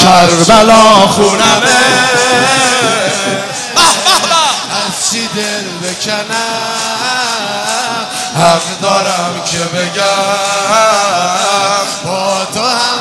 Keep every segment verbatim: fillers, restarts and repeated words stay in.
کربلا خونمه از چی دل بکنم حق دارم که بگم با تو هم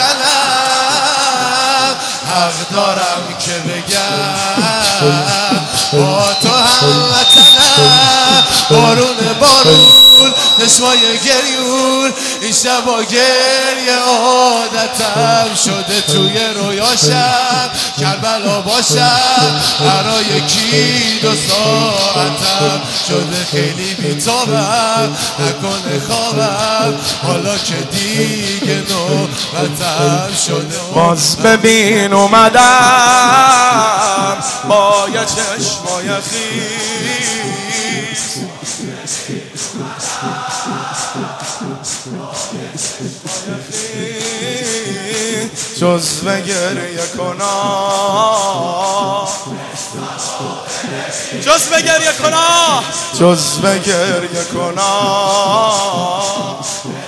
وطنم حق دارم که بگم با تو هم وطنم بارون بارون چشمای گریون این شبا گریه عادتم شده توی رویاشم کربلا باشم برای یکی دو ساعتم شده خیلی بی‌تابم نکنه خوابم حالا که دیگه نوبتم شده باز ببین اومدم با یه چشمای خیس جزو گریه کنم جزو گریه کنم جزو گریه کنم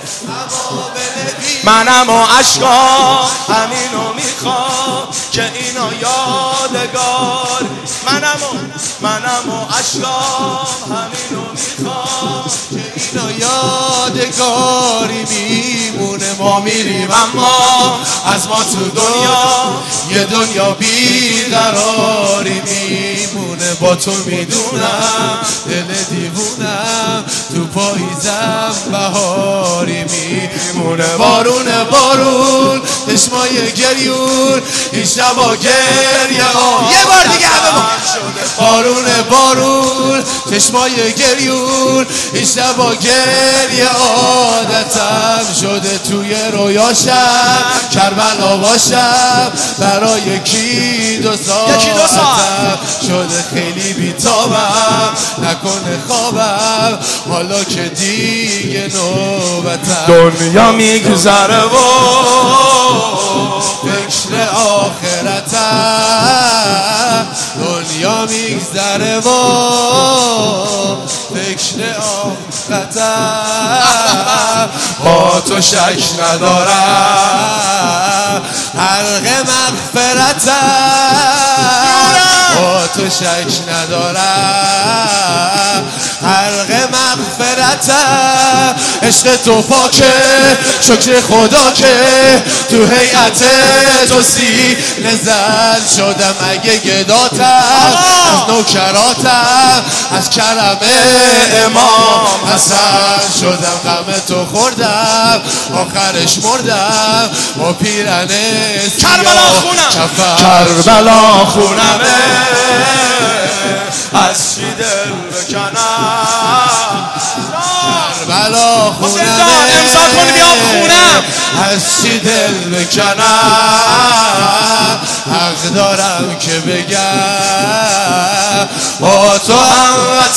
منم و عشقا همینو میخوام که اینا یادگار منم و منم و عشقا همینو میخوام که اینا یادگاری میمونه ما میریم اما از ما تو دنیا یه دنیا بیقراری میمونه با تو میدونم دل دیوونم تو پاییزم بهاری میمونه بارون بارون چشمای گریون این شبا گریه یه بار دیگه همه بارون بارون چشمای گریون این شبا گریه عادتم شده توی رویاشم کربلا باشم برای یکی دو ساعتم شده خیلی بی‌تابم نکنه خوابم حالا که دیگه نوبتم دنیا میگذره و فکر آخرتم دنیا میگذره و فکر آخرتم با تو شک ندارم حلق مغفرتم با تو شک ندارم حلق مغفرتم عشق تو پاکه شکر خدا که تو هیئت تو سینه زن شدم اگه گداتم از نوکراتم از کرم امام حسن شدم غم تو خوردم آخرش مردم با پیرنه کربلا خونم کربلا خونمه از چی دل بکنم کربلا خونمه امضا کنی بیام خونم از چی دل بکنم حق دارم که بگم با تو هم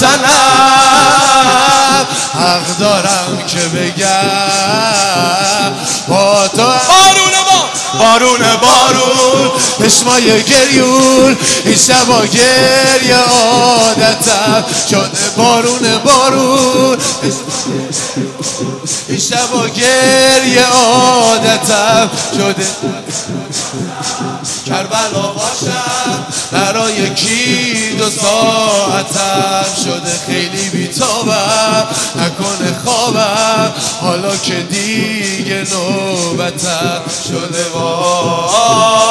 وطنم حق دارم که بگم با تو بارون با بارون بارون چشمای گریون این شبا گریه عادتم شده بارون بارون این شبا گریه عادتم شده کربلا باشم برای یکی دو ساعتم شده خیلی بی‌تابم نکنه خوابم حالا که دیگه نوبتم شده وای